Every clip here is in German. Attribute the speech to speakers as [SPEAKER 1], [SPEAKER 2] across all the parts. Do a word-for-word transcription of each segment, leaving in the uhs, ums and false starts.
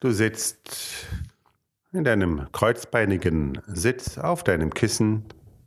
[SPEAKER 1] Du sitzt in deinem kreuzbeinigen Sitz auf deinem Kissen.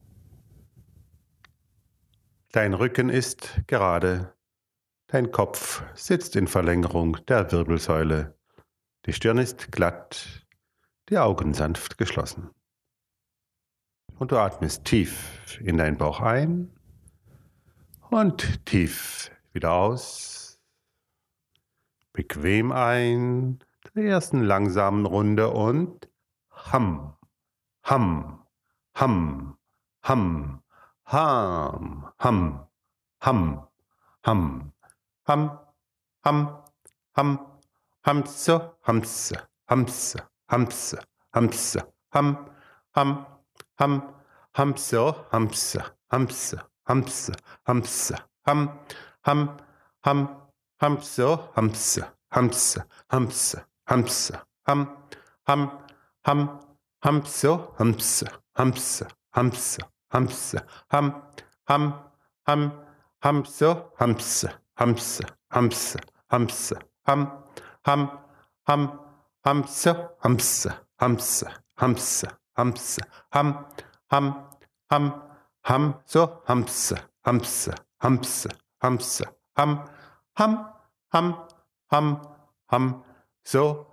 [SPEAKER 1] Dein Rücken ist gerade, dein Kopf sitzt in Verlängerung der Wirbelsäule, die Stirn ist glatt, die Augen sanft geschlossen. Und du atmest tief in deinen Bauch ein und tief wieder aus. Bequem ein, der ersten langsamen Runde und Ham, Ham, Ham, Ham, Ham, Ham, Ham, Ham, Ham, Ham, Ham, Hamse, Hamse, Hamse, Hamse, Hamse, Ham, Ham, Ham, Hamse, Hamse, Hamse, Hamse, Hamse, Ham, Ham, Ham, Hamse, Hamse, Hamse, Hamse, Hamse, Ham, Ham, Ham, Hamse, Hamse, Hamse, Hamse, Hamse, Ham, Ham, Ham, Hamse, Hamse, Hamse, Hamse, Hamse, Ham, Ham, Ham, Hamse, Hamse, Hamse, Hamse, Hamse, Ham, Ham, Ham, Ham, so, Hamse, Hamse, Hamse, Hamse, Ham, Ham, Ham, Ham, Ham, so,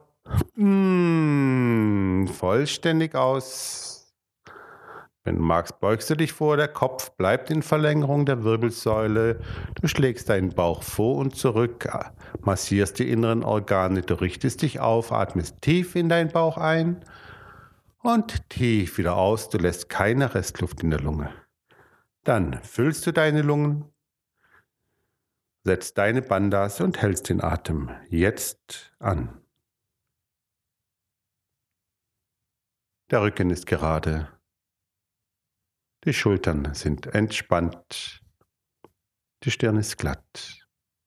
[SPEAKER 1] mm, vollständig aus. Wenn du magst, beugst du dich vor, der Kopf bleibt in Verlängerung der Wirbelsäule. Du schlägst deinen Bauch vor und zurück, massierst die inneren Organe, du richtest dich auf, atmest tief in deinen Bauch ein und tief wieder aus. Du lässt keine Restluft in der Lunge. Dann füllst du deine Lungen, setzt deine Bandhas und hältst den Atem jetzt an. Der Rücken ist gerade. Die Schultern sind entspannt, die Stirn ist glatt.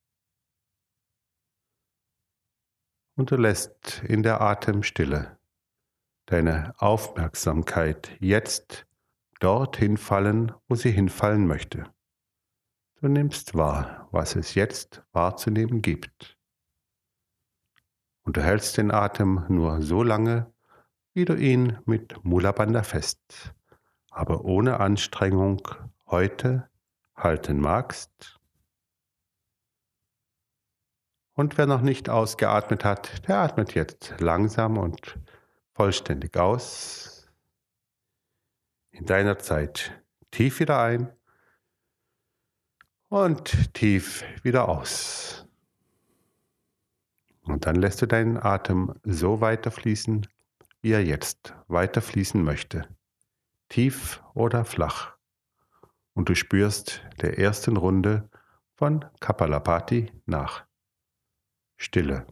[SPEAKER 1] Und du lässt in der Atemstille deine Aufmerksamkeit jetzt dorthin fallen, wo sie hinfallen möchte. Du nimmst wahr, was es jetzt wahrzunehmen gibt. Und du hältst den Atem nur so lange, wie du ihn mit Mula Bandha fest, aber ohne Anstrengung heute halten magst. Und wer noch nicht ausgeatmet hat, der atmet jetzt langsam und vollständig aus. In deiner Zeit tief wieder ein und tief wieder aus. Und dann lässt du deinen Atem so weiterfließen, wie er jetzt weiterfließen möchte. Tief oder flach. Und du spürst der ersten Runde von Kapalabhati nach. Stille.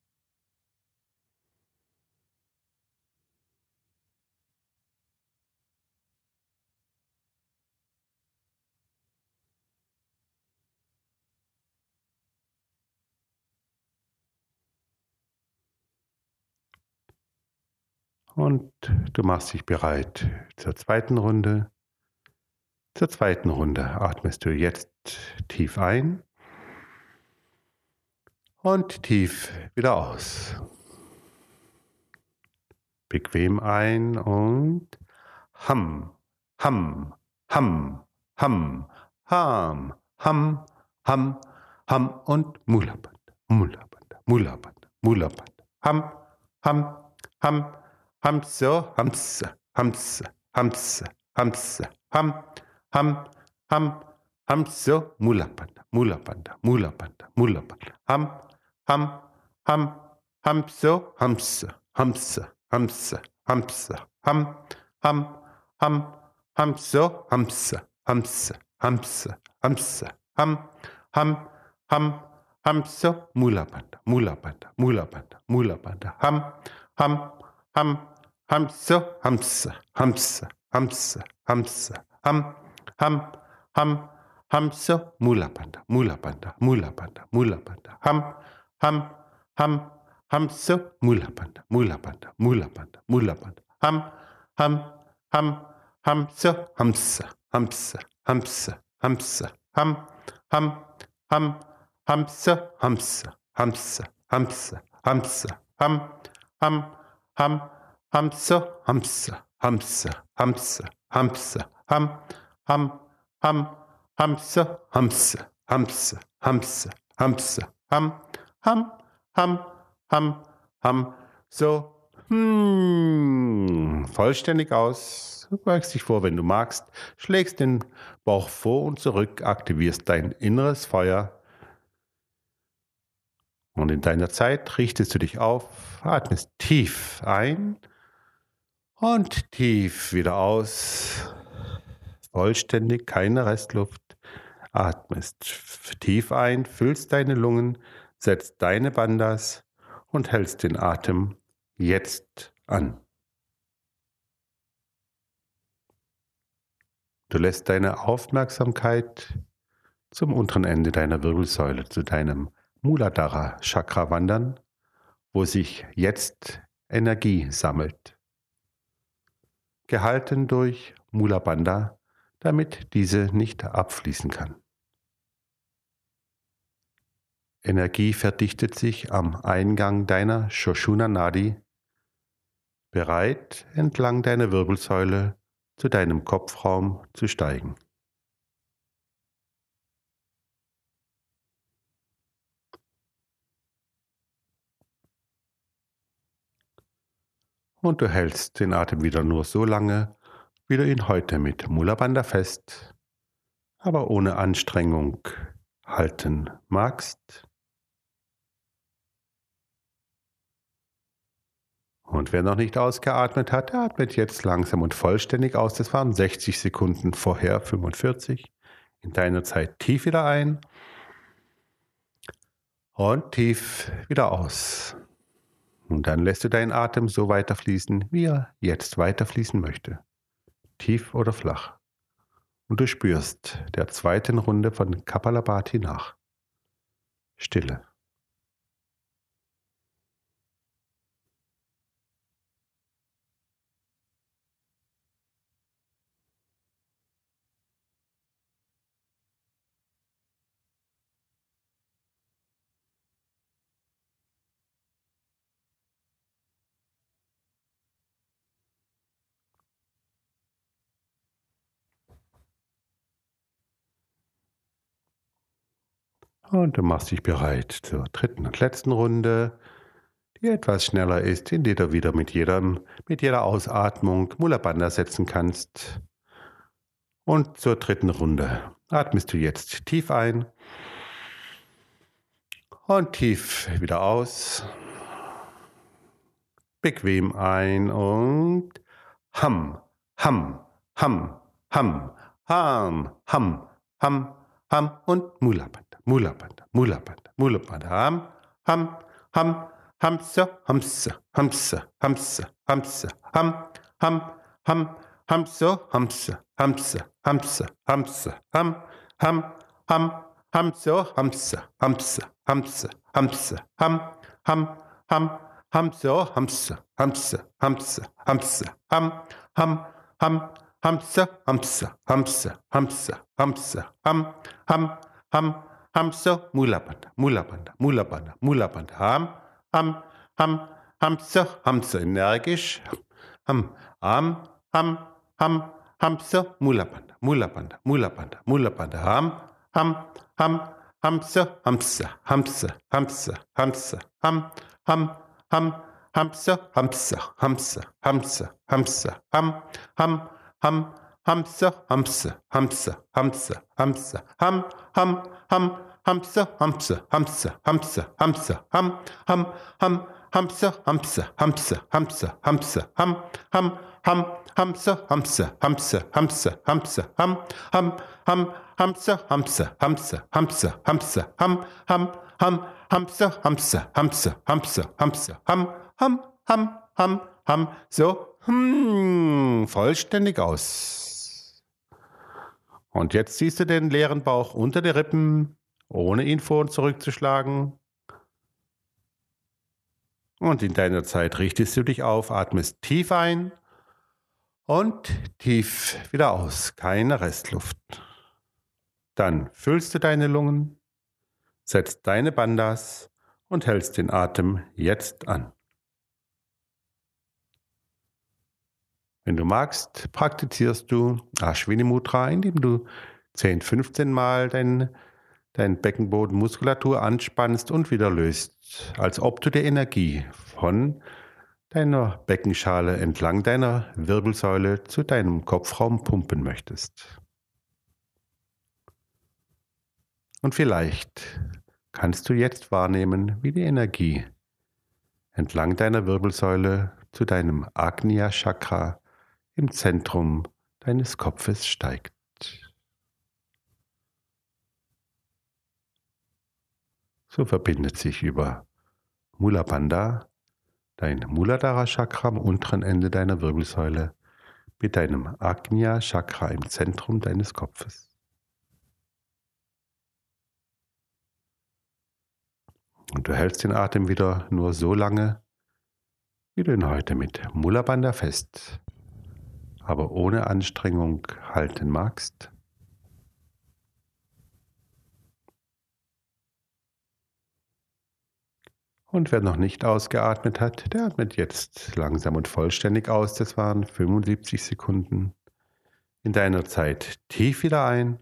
[SPEAKER 1] Und du machst dich bereit zur zweiten Runde. Zur zweiten Runde atmest du jetzt tief ein und tief wieder aus. Bequem ein und Ham, Ham, Ham, Ham, Ham, Ham, Ham, Ham und Mula Bandha, Mula Bandha, Mula Bandha, Mula Bandha, Ham, Ham, Ham, Hamse, Hamse, Hamse, Hamse, Hamse, Ham, Ham, Ham, Hamse, Mula Bandha, Mula Bandha, Mula Bandha, Mula Bandha, Ham, Ham, Ham, Hamse, Hamse, Hamse, Hamse, Hamse, Ham, Ham, Ham, Hamse, Hamse, Hamse, Hamse, Hamse, Ham, Ham, Ham, Hamse, Mula Bandha, Mula Bandha, Mula Bandha, Mula Bandha, Ham, Ham, Ham, Hamse, Hamse, Hamse, Hamse, Hamse, Ham, Ham, Ham, Hamse, Mula Bandha, Mula Bandha, Mula Bandha, Mula Bandha, Ham, Ham, Ham, Hamse, Mula Bandha, Mula Bandha, Mula Bandha, Mula Bandha, Ham, Ham, Ham, Hamse, Hamse, Hamse, Hamse, Hamse, Ham, Ham, Ham, Hamse, Hamse, Hamse, Hamse, Hamse, Ham, ham, ham, hamse, hamse, hamse, hamse, hamse, ham, ham, ham, hamse, hamse, hamse, hamse, hamse, ham, ham, ham, ham, ham, so, hm, vollständig aus. Du beugst dich vor, wenn du magst, schlägst den Bauch vor und zurück, aktivierst dein inneres Feuer. Und in deiner Zeit richtest du dich auf, atmest tief ein und tief wieder aus. Vollständig, keine Restluft. Atmest tief ein, füllst deine Lungen, setzt deine Bandhas und hältst den Atem jetzt an. Du lässt deine Aufmerksamkeit zum unteren Ende deiner Wirbelsäule, zu deinem Muladhara Chakra wandern, wo sich jetzt Energie sammelt. Gehalten durch Mula Bandha, damit diese nicht abfließen kann. Energie verdichtet sich am Eingang deiner Sushumna Nadi, bereit entlang deiner Wirbelsäule zu deinem Kopfraum zu steigen. Und du hältst den Atem wieder nur so lange, wie du ihn heute mit Mula Bandha fest, aber ohne Anstrengung halten magst. Und wer noch nicht ausgeatmet hat, der atmet jetzt langsam und vollständig aus. Das waren sechzig Sekunden vorher, fünfundvierzig. In deiner Zeit tief wieder ein und tief wieder aus. Und dann lässt du deinen Atem so weiterfließen, wie er jetzt weiterfließen möchte. Tief oder flach. Und du spürst der zweiten Runde von Kapalabhati nach. Stille. Und du machst dich bereit zur dritten und letzten Runde, die etwas schneller ist, in der du wieder mit, jedem, mit jeder Ausatmung Mula Bandha setzen kannst. Und zur dritten Runde atmest du jetzt tief ein und tief wieder aus. Bequem ein und ham, ham, ham, ham, ham, ham, ham, ham und Mula Bandha, Mula Bandha, Mula Bandha, Mula Bandha, ham, ham, ham, hamse, hamse, hamse, hamse, hamse, ham, ham, ham, hamse, hamse, hamse, hamse, hamse, ham, ham, ham, hamse, hamse, hamse, hamse, hamse, ham, ham, ham, hamse, hamse, hamse, hamse, hamse, ham, ham, ham, hamse, hamse, hamse, hamse, hamse, ham, ham, ham, hamse, Mula Bandha, Mula Bandha, Mula Bandha, Mula Bandha, ham, ham, ham, hamse, hamse, energisch, ham, ham, ham, ham, hamse, Mula Bandha, Mula Bandha, Mula Bandha, Mula Bandha, ham, ham, ham, hamse, hamse, hamse, hamse, hamse, ham, ham, ham, hamse, hamse, hamse, hamse, hamse, ham, ham, ham, hamse, hamse, hamse, hamse, hamse, ham, ham, ham, hamse, hamse, hamse, hamse, hamse, ham, ham, ham, hamse, hamse, hamse, hamse, hamse, ham, ham, ham, hamse, hamse, hamse, hamse, hamse, ham, ham, ham, hamse, hamse, hamse, hamse, hamse, ham, ham, ham, hamse, hamse, hamse, hamse, hamse, ham, ham, ham, ham, ham, so, hm, vollständig aus. Und jetzt ziehst du den leeren Bauch unter die Rippen, ohne ihn vor und zurückzuschlagen. Und in deiner Zeit richtest du dich auf, atmest tief ein und tief wieder aus, keine Restluft. Dann füllst du deine Lungen, setzt deine Bandhas und hältst den Atem jetzt an. Wenn du magst, praktizierst du Ashwini Mudra, indem du zehn, fünfzehn Mal dein, dein Beckenbodenmuskulatur anspannst und wieder löst, als ob du die Energie von deiner Beckenschale entlang deiner Wirbelsäule zu deinem Kopfraum pumpen möchtest. Und vielleicht kannst du jetzt wahrnehmen, wie die Energie entlang deiner Wirbelsäule zu deinem Agnya Chakra im Zentrum deines Kopfes steigt. So verbindet sich über Mula Bandha dein Muladhara Chakra am unteren Ende deiner Wirbelsäule mit deinem Agnya Chakra im Zentrum deines Kopfes. Und du hältst den Atem wieder nur so lange, wie du ihn heute mit Mula Bandha fest, aber ohne Anstrengung halten magst. Und wer noch nicht ausgeatmet hat, der atmet jetzt langsam und vollständig aus. Das waren fünfundsiebzig Sekunden. In deiner Zeit tief wieder ein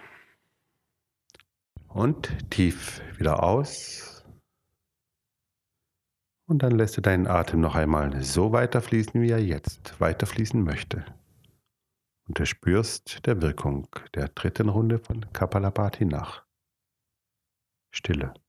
[SPEAKER 1] und tief wieder aus. Und dann lässt du deinen Atem noch einmal so weiterfließen, wie er jetzt weiterfließen möchte. Und du spürst der Wirkung der dritten Runde von Kapalabhati nach. Stille.